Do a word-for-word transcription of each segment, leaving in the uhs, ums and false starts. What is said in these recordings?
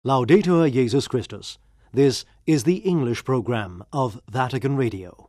Laudetur Jesus Christus. This is the English program of Vatican Radio.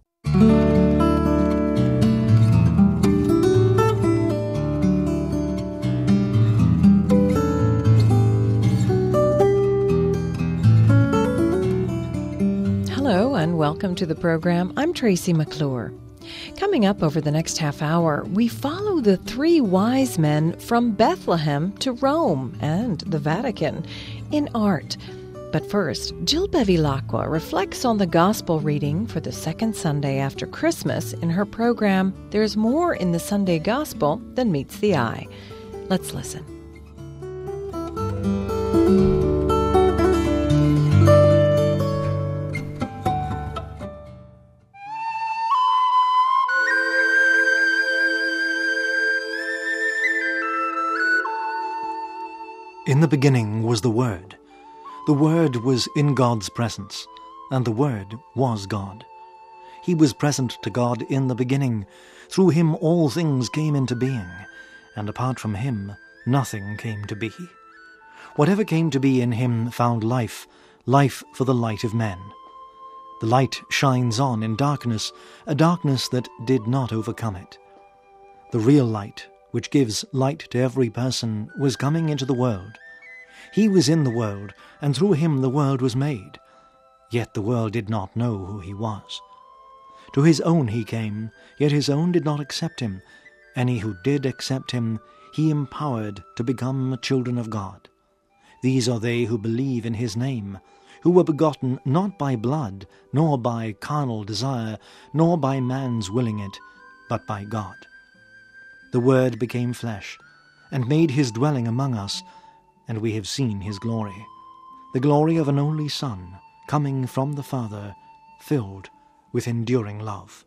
Hello and welcome to the program. I'm Tracy McClure. Coming up over the next half hour, we follow the three wise men from Bethlehem to Rome and the Vatican in art. But first, Jill Bevilacqua reflects on the gospel reading for the second Sunday after Christmas in her program, There's More in the Sunday Gospel Than Meets the Eye. Let's listen. In the beginning was the Word. The Word was in God's presence, and the Word was God. He was present to God in the beginning. Through him all things came into being, and apart from him nothing came to be. Whatever came to be in him found life, life for the light of men. The light shines on in darkness, a darkness that did not overcome it. The real light, which gives light to every person, was coming into the world. He was in the world, and through him the world was made. Yet the world did not know who he was. To his own he came, yet his own did not accept him. Any who did accept him, he empowered to become children of God. These are they who believe in his name, who were begotten not by blood, nor by carnal desire, nor by man's willing it, but by God. The Word became flesh, and made his dwelling among us, and we have seen his glory, the glory of an only Son, coming from the Father, filled with enduring love.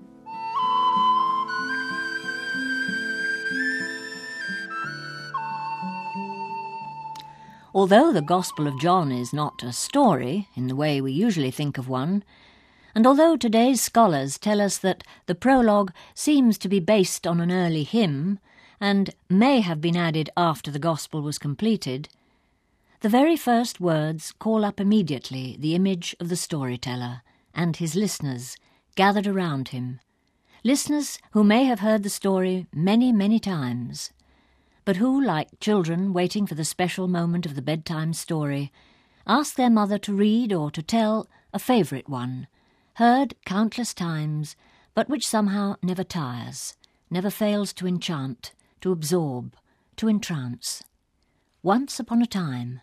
Although the Gospel of John is not a story in the way we usually think of one, and although today's scholars tell us that the prologue seems to be based on an early hymn and may have been added after the Gospel was completed, the very first words call up immediately the image of the storyteller and his listeners gathered around him, listeners who may have heard the story many, many times, but who, like children waiting for the special moment of the bedtime story, ask their mother to read or to tell a favourite one, heard countless times, but which somehow never tires, never fails to enchant, to absorb, to entrance. Once upon a time.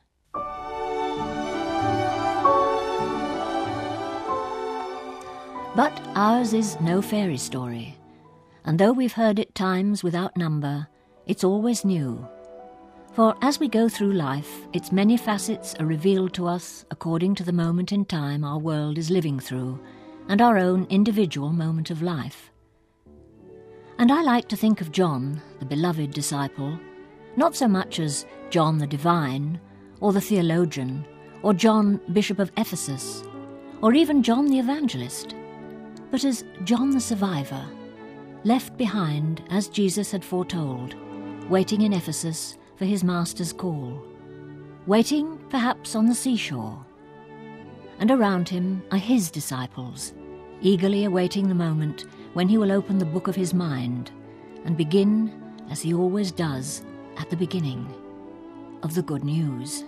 But ours is no fairy story, and though we've heard it times without number, it's always new. For as we go through life, its many facets are revealed to us according to the moment in time our world is living through, and our own individual moment of life. And I like to think of John, the beloved disciple, not so much as John the divine, or the theologian, or John, Bishop of Ephesus, or even John the evangelist, but as John the survivor, left behind as Jesus had foretold, waiting in Ephesus for his master's call, waiting perhaps on the seashore. And around him are his disciples, eagerly awaiting the moment when he will open the book of his mind and begin, as he always does, at the beginning of the good news.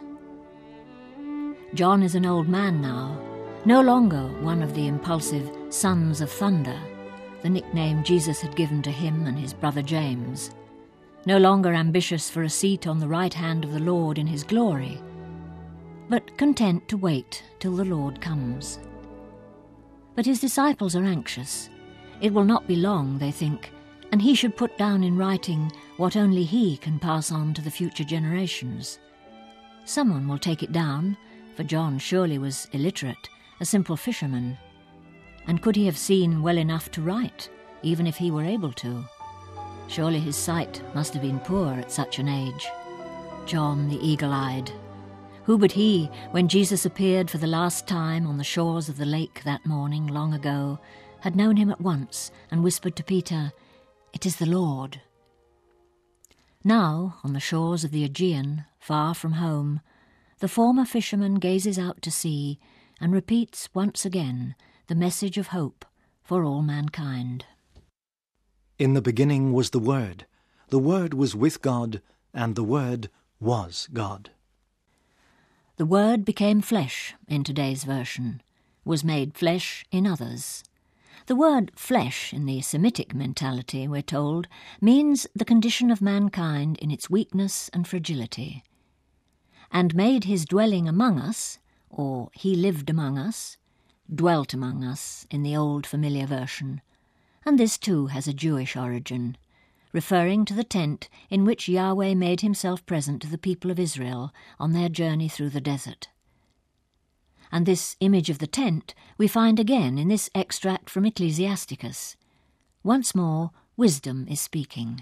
John is an old man now, no longer one of the impulsive sons of thunder, the nickname Jesus had given to him and his brother James, no longer ambitious for a seat on the right hand of the Lord in his glory, but content to wait till the Lord comes. But his disciples are anxious. It will not be long, they think, and he should put down in writing what only he can pass on to the future generations. Someone will take it down, for John surely was illiterate, a simple fisherman. And could he have seen well enough to write, even if he were able to? Surely his sight must have been poor at such an age. John the eagle-eyed. Who but he, when Jesus appeared for the last time on the shores of the lake that morning long ago, had known him at once and whispered to Peter, "It is the Lord." Now, on the shores of the Aegean, far from home, the former fisherman gazes out to sea and repeats once again the message of hope for all mankind. In the beginning was the Word. The Word was with God, and the Word was God. The Word became flesh in today's version, was made flesh in others. The word flesh in the Semitic mentality, we're told, means the condition of mankind in its weakness and fragility. And made his dwelling among us, or he lived among us, dwelt among us in the old familiar version. And this too has a Jewish origin, referring to the tent in which Yahweh made himself present to the people of Israel on their journey through the desert. And this image of the tent we find again in this extract from Ecclesiasticus. Once more, wisdom is speaking.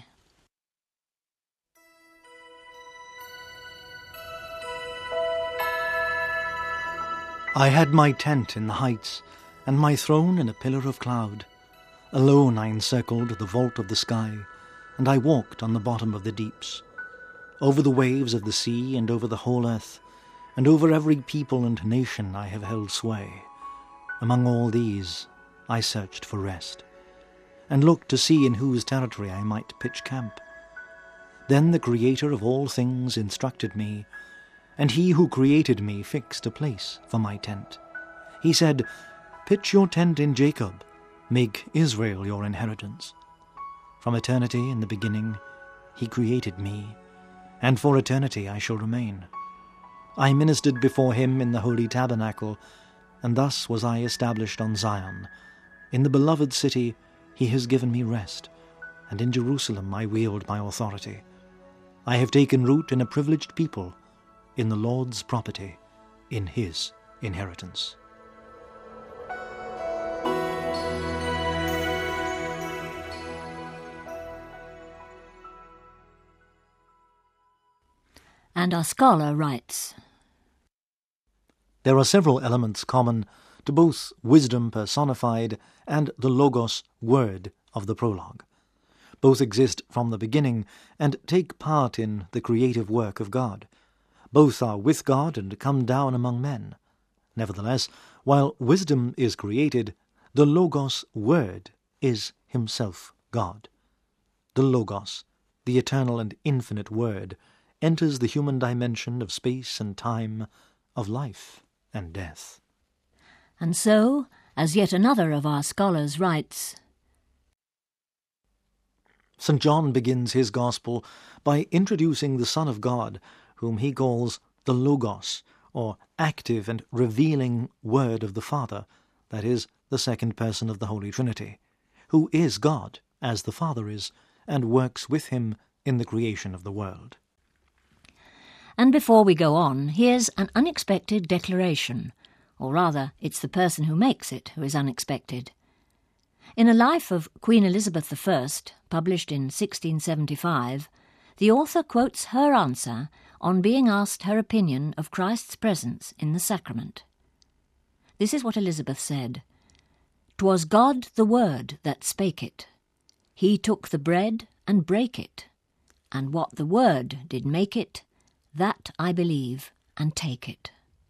I had my tent in the heights, and my throne in a pillar of cloud. Alone I encircled the vault of the sky, and I walked on the bottom of the deeps. Over the waves of the sea and over the whole earth, and over every people and nation I have held sway. Among all these I searched for rest, and looked to see in whose territory I might pitch camp. Then the Creator of all things instructed me, and he who created me fixed a place for my tent. He said, "Pitch your tent in Jacob, make Israel your inheritance." From eternity in the beginning he created me, and for eternity I shall remain. I ministered before him in the holy tabernacle, and thus was I established on Zion. In the beloved city he has given me rest, and in Jerusalem I wield my authority. I have taken root in a privileged people, in the Lord's property, in his inheritance. And our scholar writes, There are several elements common to both wisdom personified and the Logos word of the prologue. Both exist from the beginning and take part in the creative work of God. Both are with God and come down among men. Nevertheless, while wisdom is created, the Logos word is himself God. The Logos, the eternal and infinite word, enters the human dimension of space and time, of life and death. And so, as yet another of our scholars writes, Saint John begins his Gospel by introducing the Son of God, whom he calls the Logos, or active and revealing Word of the Father, that is, the second person of the Holy Trinity, who is God, as the Father is, and works with him in the creation of the world. And before we go on, here's an unexpected declaration, or rather, it's the person who makes it who is unexpected. In a life of Queen Elizabeth the First, published in sixteen seventy-five, the author quotes her answer on being asked her opinion of Christ's presence in the sacrament. This is what Elizabeth said, "'Twas God the Word that spake it. He took the bread and brake it, and what the Word did make it, that I believe and take it."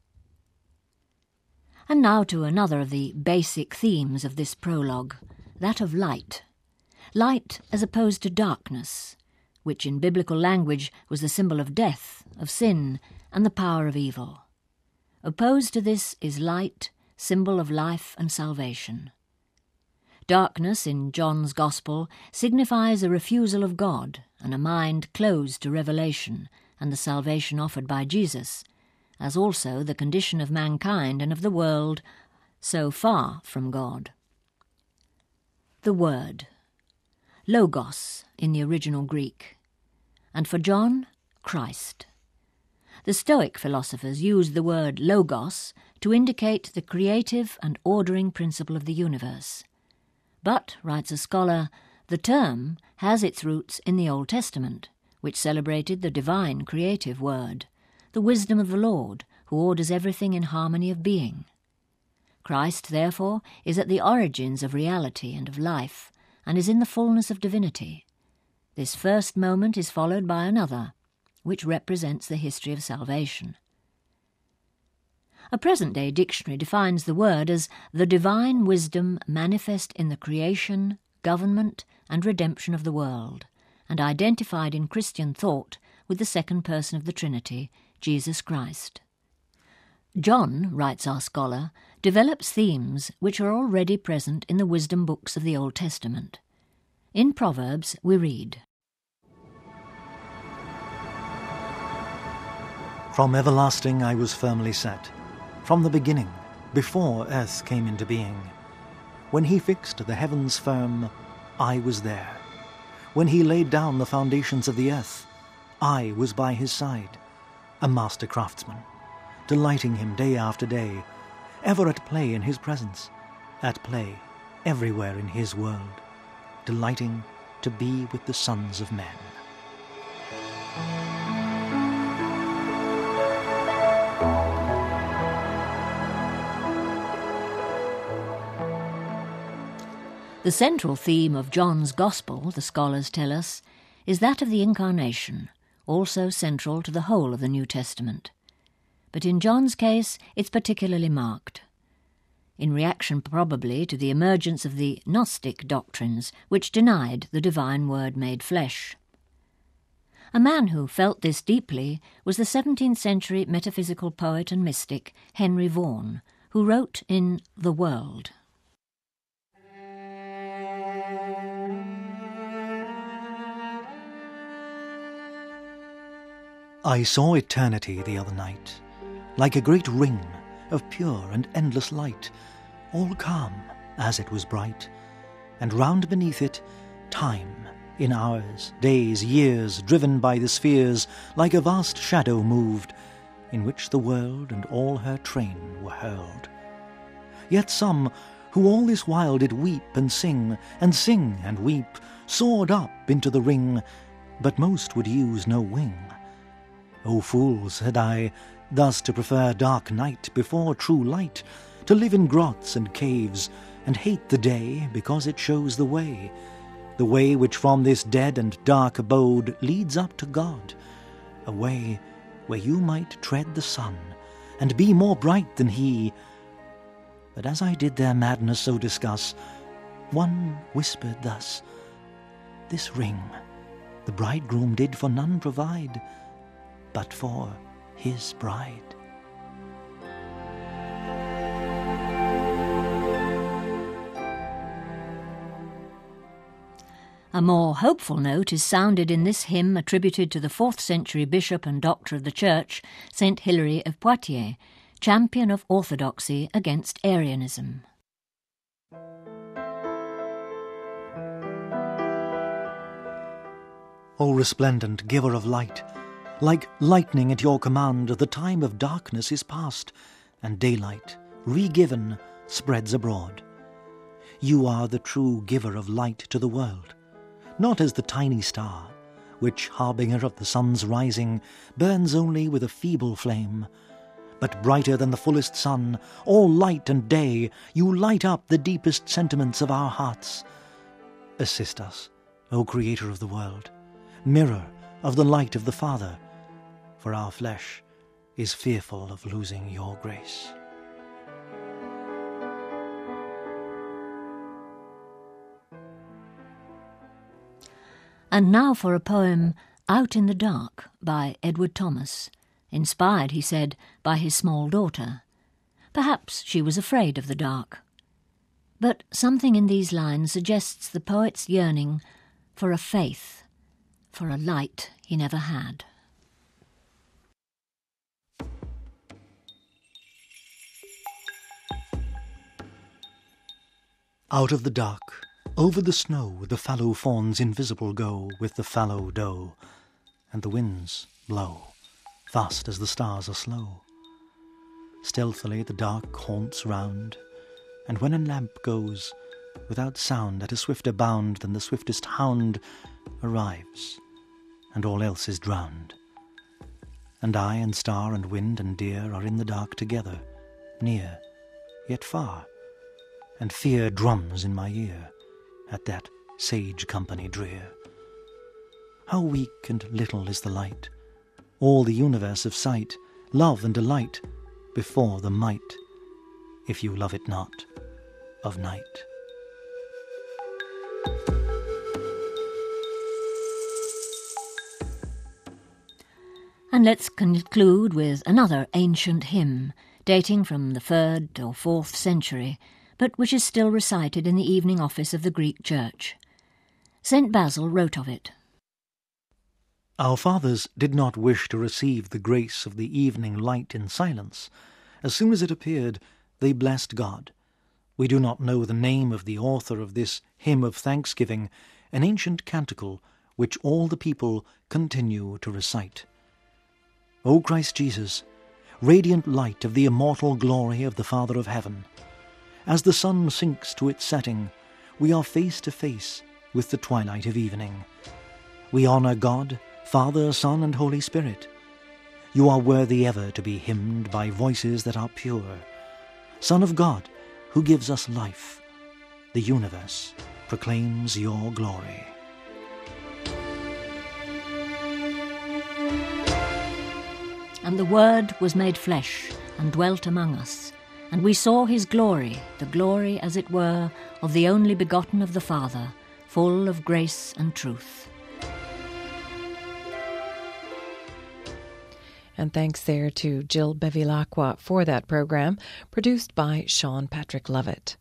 And now to another of the basic themes of this prologue, that of light. Light as opposed to darkness, which in biblical language was the symbol of death, of sin, and the power of evil. Opposed to this is light, symbol of life and salvation. Darkness in John's Gospel signifies a refusal of God and a mind closed to revelation and the salvation offered by Jesus, as also the condition of mankind and of the world so far from God. The Word, Logos in the original Greek, and for John, Christ. The Stoic philosophers used the word Logos to indicate the creative and ordering principle of the universe. But, writes a scholar, the term has its roots in the Old Testament, which celebrated the divine creative word, the wisdom of the Lord, who orders everything in harmony of being. Christ, therefore, is at the origins of reality and of life, and is in the fullness of divinity. This first moment is followed by another, which represents the history of salvation. A present-day dictionary defines the word as the divine wisdom manifest in the creation, government and redemption of the world, and identified in Christian thought with the second person of the Trinity, Jesus Christ. John, writes our scholar, develops themes which are already present in the wisdom books of the Old Testament. In Proverbs we read, From everlasting I was firmly set, from the beginning, before earth came into being. When he fixed the heavens firm, I was there. When he laid down the foundations of the earth, I was by his side, a master craftsman, delighting him day after day, ever at play in his presence, at play everywhere in his world, delighting to be with the sons of men. The central theme of John's Gospel, the scholars tell us, is that of the Incarnation, also central to the whole of the New Testament. But in John's case, it's particularly marked, in reaction probably to the emergence of the Gnostic doctrines which denied the divine Word made flesh. A man who felt this deeply was the seventeenth century metaphysical poet and mystic Henry Vaughan, who wrote in The World, I saw eternity the other night, like a great ring of pure and endless light, all calm as it was bright, and round beneath it time, in hours, days, years, driven by the spheres, like a vast shadow moved, in which the world and all her train were hurled. Yet some, who all this while did weep and sing, and sing and weep, soared up into the ring, but most would use no wing. O fools, said I, thus to prefer dark night before true light, to live in grots and caves, and hate the day because it shows the way, the way which from this dead and dark abode leads up to God, a way where you might tread the sun, and be more bright than he. But as I did their madness so discuss, one whispered thus, This ring the bridegroom did for none provide, but for his bride. A more hopeful note is sounded in this hymn attributed to the fourth century bishop and doctor of the Church, Saint Hilary of Poitiers, champion of orthodoxy against Arianism. O resplendent giver of light, like lightning at your command, the time of darkness is past, and daylight, re-given, spreads abroad. You are the true giver of light to the world, not as the tiny star, which, harbinger of the sun's rising, burns only with a feeble flame, but brighter than the fullest sun, all light and day, you light up the deepest sentiments of our hearts. Assist us, O Creator of the world, mirror of the light of the Father, for our flesh is fearful of losing your grace. And now for a poem, Out in the Dark, by Edward Thomas, inspired, he said, by his small daughter. Perhaps she was afraid of the dark. But something in these lines suggests the poet's yearning for a faith, for a light he never had. Out of the dark, over the snow, the fallow fawns invisible go with the fallow doe, and the winds blow, fast as the stars are slow. Stealthily the dark haunts round, and when a lamp goes, without sound at a swifter bound than the swiftest hound, arrives, and all else is drowned. And I and star and wind and deer are in the dark together, near, yet far, and fear drums in my ear at that sage company drear. How weak and little is the light, all the universe of sight, love and delight, before the might, if you love it not, of night. And let's conclude with another ancient hymn, dating from the third or fourth century, but which is still recited in the evening office of the Greek Church. Saint Basil wrote of it. Our fathers did not wish to receive the grace of the evening light in silence. As soon as it appeared, they blessed God. We do not know the name of the author of this hymn of thanksgiving, an ancient canticle which all the people continue to recite. O Christ Jesus, radiant light of the immortal glory of the Father of heaven, as the sun sinks to its setting, we are face to face with the twilight of evening. We honour God, Father, Son, and Holy Spirit. You are worthy ever to be hymned by voices that are pure. Son of God, who gives us life, the universe proclaims your glory. And the Word was made flesh, and dwelt among us. And we saw his glory, the glory, as it were, of the only begotten of the Father, full of grace and truth. And thanks there to Jill Bevilacqua for that program, produced by Sean Patrick Lovett.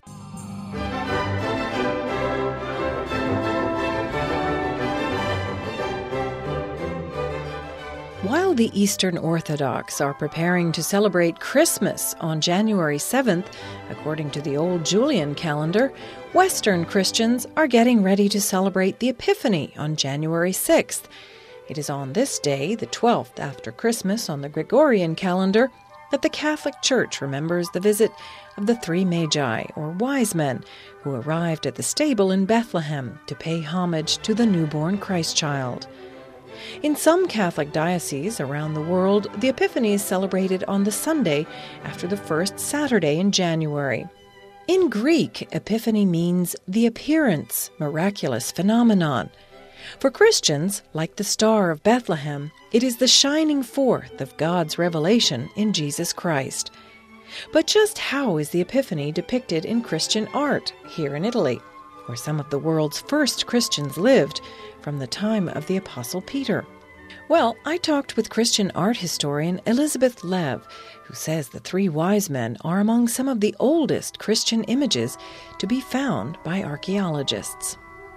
While the Eastern Orthodox are preparing to celebrate Christmas on January seventh, according to the old Julian calendar, Western Christians are getting ready to celebrate the Epiphany on January sixth. It is on this day, the twelfth after Christmas on the Gregorian calendar, that the Catholic Church remembers the visit of the three Magi, or wise men, who arrived at the stable in Bethlehem to pay homage to the newborn Christ child. In some Catholic dioceses around the world, the Epiphany is celebrated on the Sunday after the first Saturday in January. In Greek, Epiphany means the appearance, miraculous phenomenon. For Christians, like the Star of Bethlehem, it is the shining forth of God's revelation in Jesus Christ. But just how is the Epiphany depicted in Christian art here in Italy, where some of the world's first Christians lived from the time of the Apostle Peter? Well, I talked with Christian art historian Elizabeth Lev, who says the three wise men are among some of the oldest Christian images to be found by archaeologists.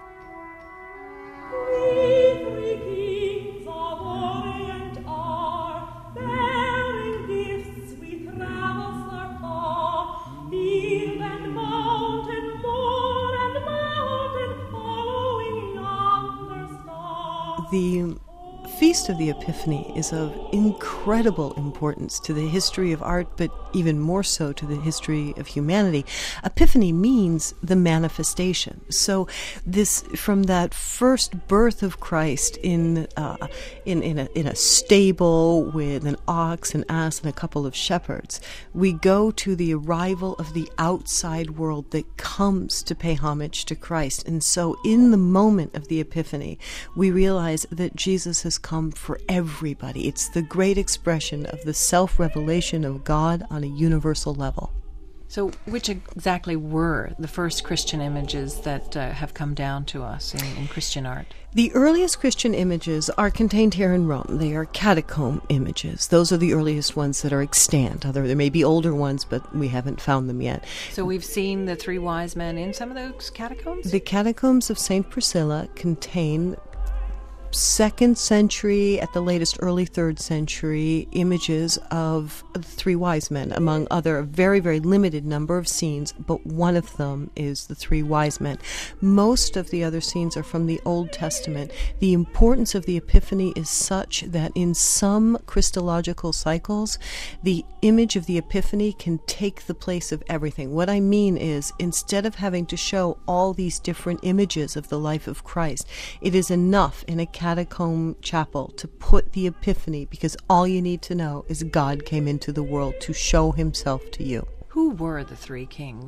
The Feast of the Epiphany is of incredible importance to the history of art, but even more so to the history of humanity. Epiphany means the manifestation. So this, from that first birth of Christ in uh, in in a, in a stable with an ox, an ass, and a couple of shepherds, we go to the arrival of the outside world that comes to pay homage to Christ. And so in the moment of the Epiphany, we realize that Jesus has come for everybody. It's the great expression of the self-revelation of God on a universal level. So which exactly were the first Christian images that uh, have come down to us in, in Christian art? The earliest Christian images are contained here in Rome. They are catacomb images. Those are the earliest ones that are extant. Other, there may be older ones, but we haven't found them yet. So we've seen the three wise men in some of those catacombs? The catacombs of Saint Priscilla contain second century, at the latest early third century, images of the three wise men, among other a very, very limited number of scenes, but one of them is the three wise men. Most of the other scenes are from the Old Testament. The importance of the Epiphany is such that in some Christological cycles, the image of the Epiphany can take the place of everything. What I mean is, instead of having to show all these different images of the life of Christ, it is enough in a catacomb chapel to put the Epiphany, because all you need to know is God came into the world to show himself to you. Who were the three kings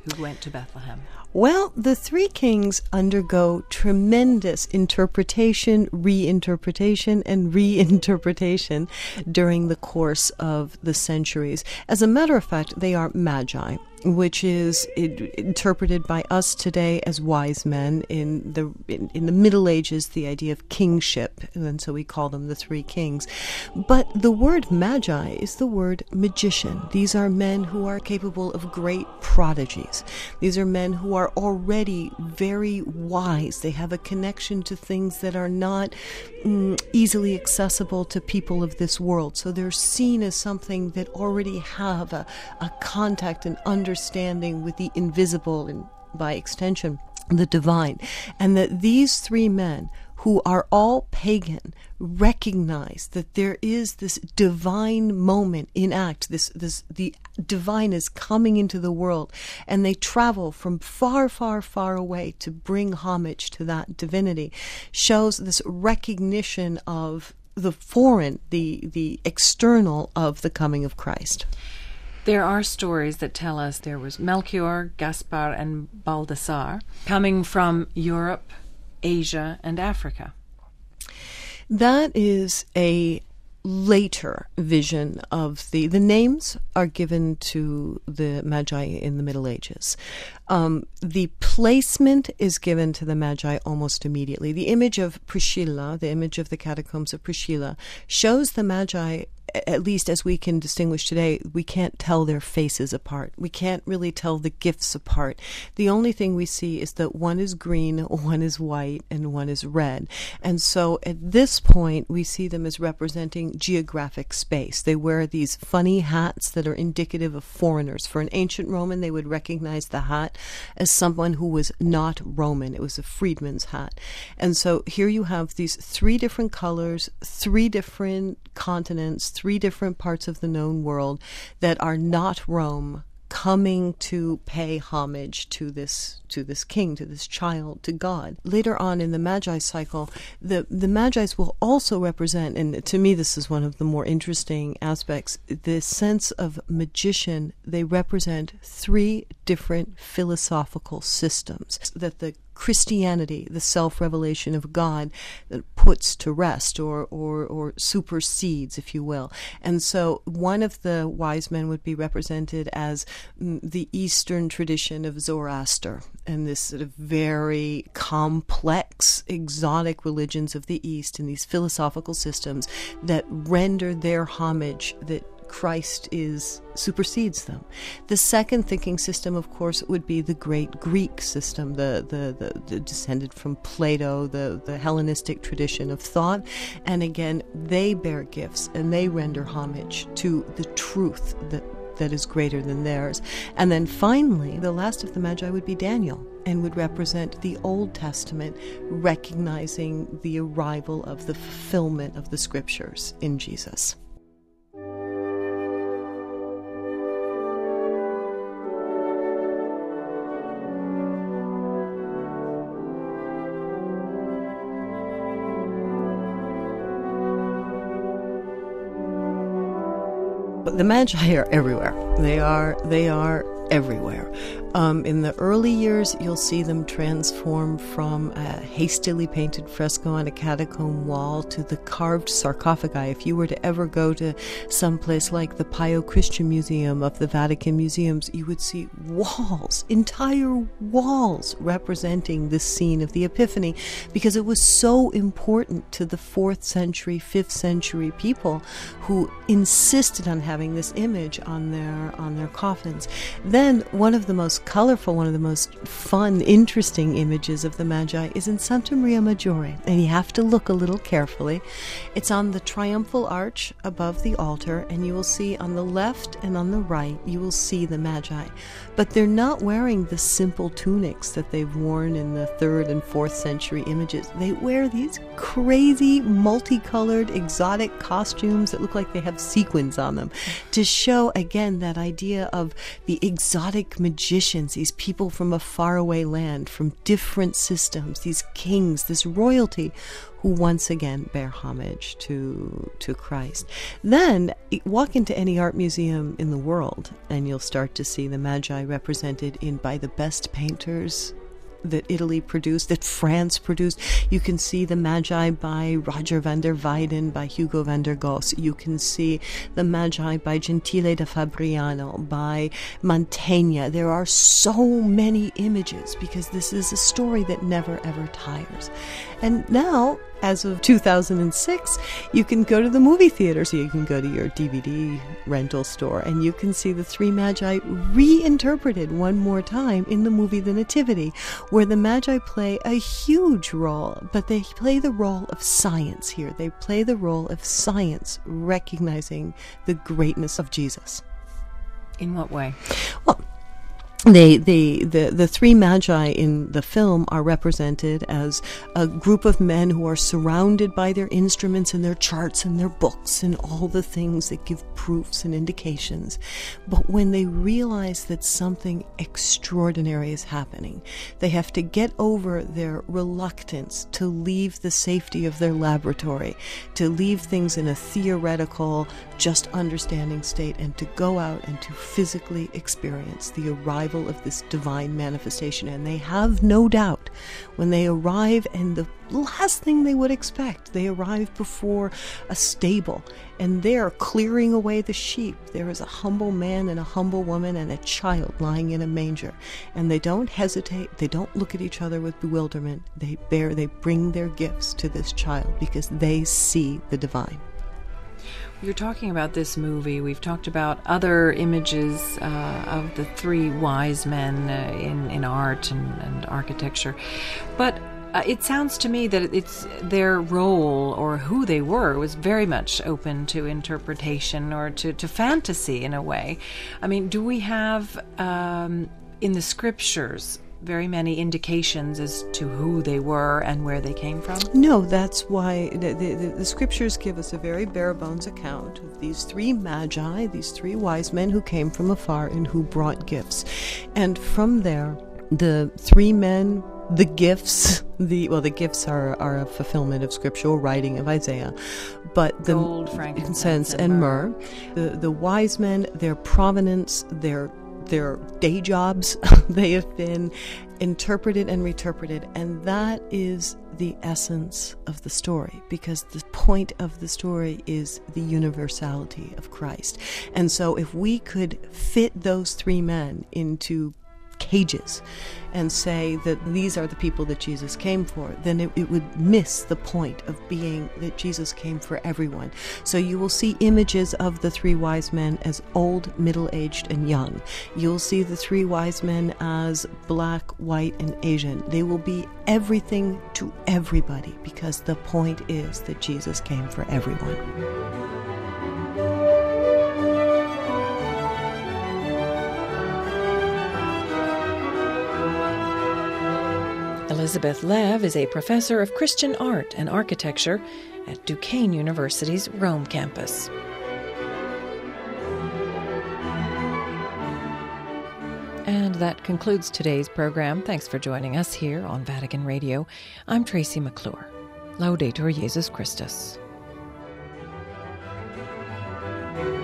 who went to Bethlehem? Well, the three kings undergo tremendous interpretation, reinterpretation, and reinterpretation during the course of the centuries. As a matter of fact, they are magi, which is it, interpreted by us today as wise men. In the in, in the Middle Ages, the idea of kingship, and so we call them the three kings. But the word magi is the word magician. These are men who are capable of great prodigies. These are men who are already very wise. They have a connection to things that are not mm, easily accessible to people of this world. So they're seen as something that already have a, a contact and understanding with the invisible and, by extension, the divine. And that these three men, who are all pagan, recognize that there is this divine moment in act. This, this, the divine is coming into the world, and they travel from far, far, far away to bring homage to that divinity. Shows this recognition of the foreign, the the external of the coming of Christ. There are stories that tell us there was Melchior, Gaspar, and Baldassar coming from Europe, Asia, and Africa. That is a later vision of the... The names are given to the Magi in the Middle Ages. Um, the placement is given to the Magi almost immediately. The image of Priscilla, the image of the catacombs of Priscilla, shows the Magi, at least as we can distinguish today. We can't tell their faces apart. We can't really tell the gifts apart. The only thing we see is that one is green, one is white, and one is red. And so at this point, we see them as representing geographic space. They wear these funny hats that are indicative of foreigners. For an ancient Roman, they would recognize the hat as someone who was not Roman. It was a freedman's hat. And so here you have these three different colors, three different continents, three different parts of the known world that are not Rome, coming to pay homage to this to this king, to this child, to God. Later on in the Magi cycle, the, the Magi's will also represent, and to me this is one of the more interesting aspects, the sense of magician. They represent three different philosophical systems that the Christianity, the self-revelation of God, puts to rest or, or, or supersedes, if you will. And so one of the wise men would be represented as mm, the Eastern tradition of Zoroaster and this sort of very complex, exotic religions of the East and these philosophical systems that render their homage that Christ is supersedes them. The second thinking system, of course, would be the great Greek system, the the, the, the descended from Plato, the, the Hellenistic tradition of thought. And again, they bear gifts and they render homage to the truth that that is greater than theirs. And then finally, the last of the Magi would be Daniel, and would represent the Old Testament, recognizing the arrival of the fulfillment of the scriptures in Jesus. The Magi are everywhere. They are they are everywhere. Um, in the early years, you'll see them transform from a hastily painted fresco on a catacomb wall to the carved sarcophagi. If you were to ever go to some place like the Pio Christian Museum of the Vatican Museums, you would see walls, entire walls representing this scene of the Epiphany, because it was so important to the fourth century, fifth century people who insisted on having this image on their on their coffins. Then one of the most colorful, one of the most fun, interesting images of the Magi is in Santa Maria Maggiore, and you have to look a little carefully. It's on the triumphal arch above the altar, and you will see on the left and on the right, you will see the Magi. But they're not wearing the simple tunics that they've worn in the third and fourth century images. They wear these crazy, multicolored, exotic costumes that look like they have sequins on them to show, again, that idea of the exotic exotic magicians, these people from a faraway land, from different systems, these kings, this royalty, who once again bear homage to to Christ. Then walk into any art museum in the world, and you'll start to see the Magi represented in by the best painters that Italy produced, that France produced. You can see the Magi by Roger van der Weyden, by Hugo van der Goes. You can see the Magi by Gentile da Fabriano, by Mantegna. There are so many images because this is a story that never ever tires. And now, as of two thousand six, you can go to the movie theater, so you can go to your D V D rental store, and you can see the Three Magi reinterpreted one more time in the movie The Nativity, where the Magi play a huge role, but they play the role of science here. They play the role of science, recognizing the greatness of Jesus. In what way? Well, They, they, the, the three Magi in the film are represented as a group of men who are surrounded by their instruments and their charts and their books and all the things that give proofs and indications. But when they realize that something extraordinary is happening, they have to get over their reluctance to leave the safety of their laboratory, to leave things in a theoretical, just understanding state, and to go out and to physically experience the arrival of this divine manifestation. And they have no doubt when they arrive, and the last thing they would expect, they arrive before a stable, and they're clearing away the sheep. There is a humble man and a humble woman and a child lying in a manger, and they don't hesitate. They don't look at each other with bewilderment. They bear, they bring their gifts to this child because they see the divine. You're talking about this movie. We've talked about other images uh, of the three wise men uh, in, in art and, and architecture. But uh, it sounds to me that it's their role or who they were was very much open to interpretation or to, to fantasy in a way. I mean, do we have um, in the scriptures very many indications as to who they were and where they came from? No, that's why the, the, the scriptures give us a very bare-bones account of these three Magi, these three wise men who came from afar and who brought gifts. And from there, the three men, the gifts, the well, the gifts are, are a fulfillment of scriptural writing of Isaiah, but the gold, frankincense, and, and myrrh, myrrh. The, the wise men, their provenance, their their day jobs, they have been interpreted and reinterpreted, and that is the essence of the story, because the point of the story is the universality of Christ. And so if we could fit those three men into cages and say that these are the people that Jesus came for, then it, it would miss the point of being that Jesus came for everyone. So you will see images of the three wise men as old, middle-aged, and young. You'll see the three wise men as black, white, and Asian. They will be everything to everybody, because the point is that Jesus came for everyone. Elizabeth Lev is a professor of Christian art and architecture at Duquesne University's Rome campus. And that concludes today's program. Thanks for joining us here on Vatican Radio. I'm Tracy McClure. Laudetur Jesus Christus.